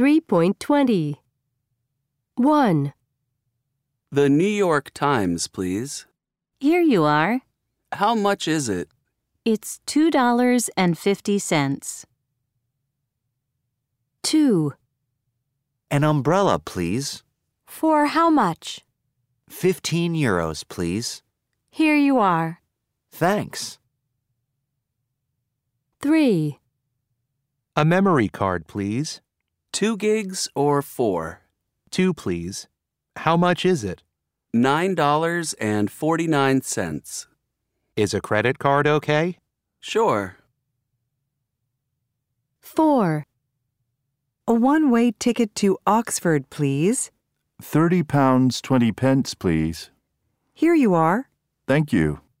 3.20. 1. The New York Times, please. Here you are. How much is it? It's $2.50. 2. An umbrella, please. For how much? 15 euros, please. Here you are. Thanks. 3. A memory card, please. 2 gigs or 4? 2, please. How much is it? $9.49. Is a credit card okay? Sure. 4. A one-way ticket to Oxford, please. £30.20, please. Here you are. Thank you.